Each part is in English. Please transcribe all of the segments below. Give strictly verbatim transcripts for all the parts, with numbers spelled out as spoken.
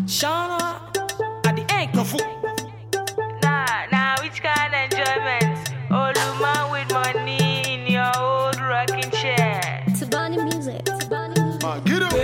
Shana at the egg. Nah, nah, which kind of enjoyment? Old man with money in your old rocking chair. Tabani music. Tabani music. Uh, get him.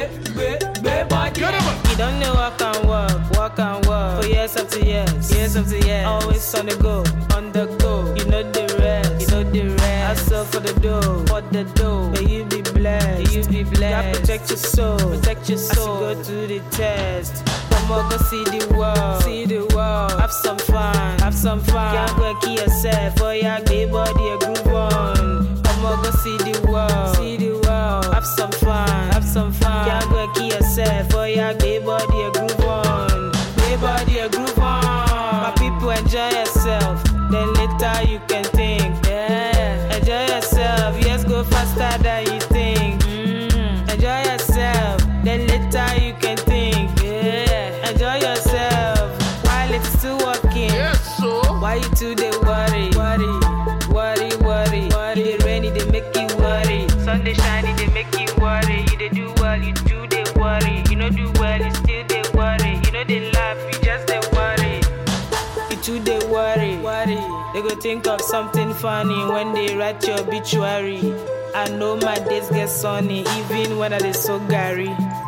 Get him. You don't know walk and walk, walk and walk. For years after years, years after years. Always on the go, on the go. You know the rest, you know the rest. Hustle for the dough, for the dough. May you be blessed, may you be blessed. God protect your soul, protect your soul. As you go through the test. Come on, go see the world, see the world. Have some fun, have some fun. Can't go and kill yourself, for your gay body a groove on. Come on, go see the world, see the world. Have some fun, have some fun. Can't go and kill yourself, for your gay body a groove on. Gay body a groove on. My people, enjoy yourself, then later you can think. Yeah, enjoy yourself. Yes, go faster than you think. Mm. Enjoy yourself, then later you can think. Yeah, enjoy yourself while it's still working. Yes, so. Why you too they worry, worry, worry, worry, worry. It dey rainy, they make you worry. Sun dey shiny, they make you worry. You dey do well, you do they worry. You know do well, you still they worry. You know they laugh, you just they worry. You too they worry, worry. They go think of something funny when they write your obituary. I know my days get sunny, even when I dey so gary.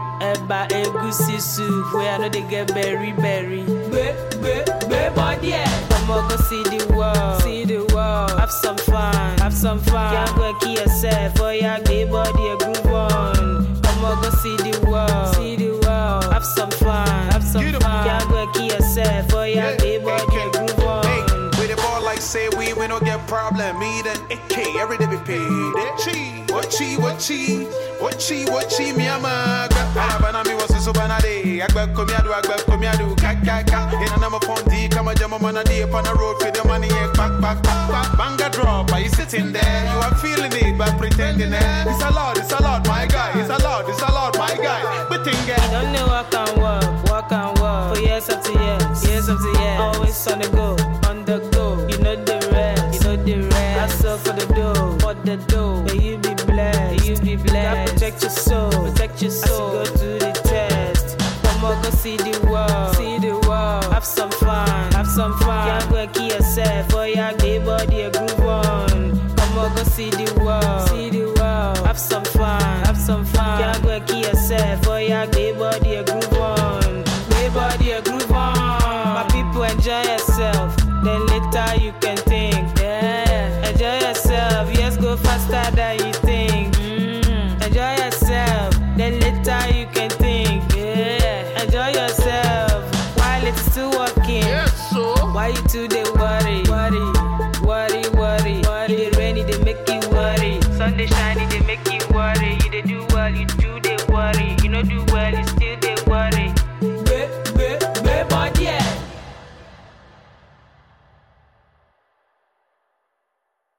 Eba egusi soup, where I know they get berry berry. Be be be body. Come on, go see the world, see the world. Have some fun, have some fun. Can't go and kill yourself, for your gay body a groove on. Come on, go see the world, see the world. Have some fun, have some Get 'em. fun. Can't go and kill yourself, for your Yeah, gay body a groove on. Hey, with the ball like say we, we don't get problem. Me then A K, every day we paid. Chi, what chi, what chi, what chi, what chi, me ama. Bana mi was so bana day. Agba komi adu, agba komi adu, ka ka ka. In a number phone D, come a jam on a day upon the road for the money. Back, back, back, back. Banga drop, are you sitting there? You are feeling it, but pretending it. It's a lot, it's a lot, my guy. It's a lot, it's a lot, my guy. But think You don't know walk and walk, walk and walk. For years after years, years after years. Always on the go, on the go. You know the rest, you know the rest. Hustle for the dough, for the dough. May you be blessed, may you be blessed. God protect your soul, protect your soul. As you go through the test. Come on, go see the world, see the world. Have some fun, have some fun. Can't go and kill yourself, for your gay body a groove on. Come on, go see the world, see the world. Have some fun, have some fun. Can't go and kill yourself, for your gay body a groove on. Gay body a groove on. My people, enjoy yourself, then later you can think. Yeah, enjoy yourself. Yes, go faster than you think. Mm. Enjoy yourself, then later you can think. Yeah, enjoy yourself while it's still working. yes, so. Why you too they worry, worry,